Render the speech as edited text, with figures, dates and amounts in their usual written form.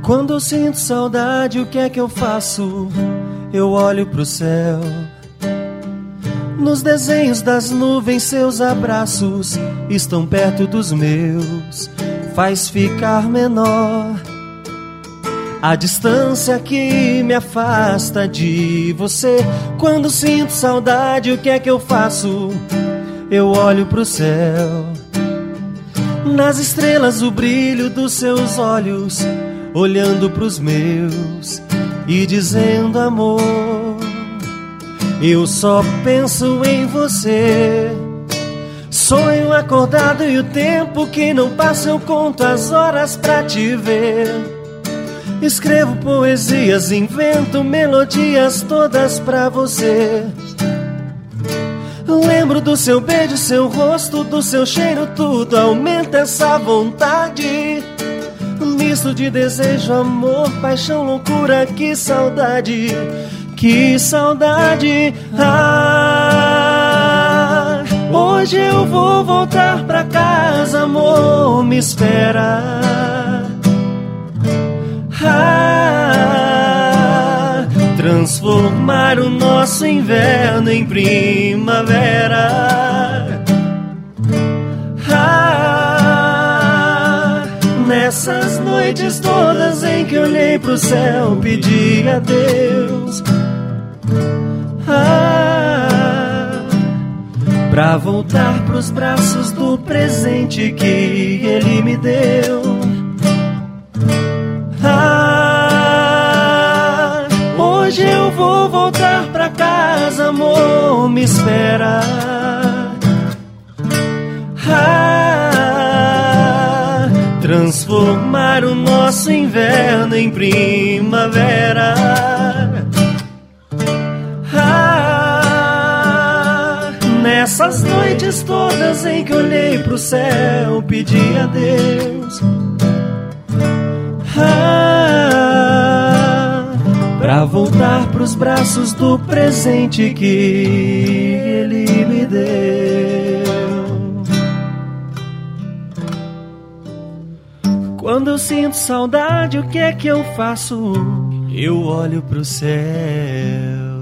Quando eu sinto saudade, o que é que eu faço? Eu olho pro céu. Nos desenhos das nuvens, seus abraços estão perto dos meus. Faz ficar menor a distância que me afasta de você. Quando sinto saudade, o que é que eu faço? Eu olho pro céu. Nas estrelas o brilho dos seus olhos, olhando pros meus e dizendo amor. Eu só penso em você. Sonho acordado e o tempo que não passa eu conto as horas pra te ver. Escrevo poesias, invento melodias todas pra você. Lembro do seu beijo, seu rosto, do seu cheiro, tudo aumenta essa vontade. Misto de desejo, amor, paixão, loucura, que saudade, que saudade. Ah, hoje eu vou voltar pra casa, amor, me espera. Ah, transformar o nosso inverno em primavera. Ah, nessas noites todas em que olhei pro céu, pedi a Deus pra voltar pros braços do presente que Ele me deu. Hoje eu vou voltar pra casa, amor, me espera. Transformar o nosso inverno em primavera. Nessas noites todas em que olhei pro céu, pedi a Deus pra voltar pros braços do presente que Ele me deu. Quando eu sinto saudade, o que é que eu faço? Eu olho pro céu.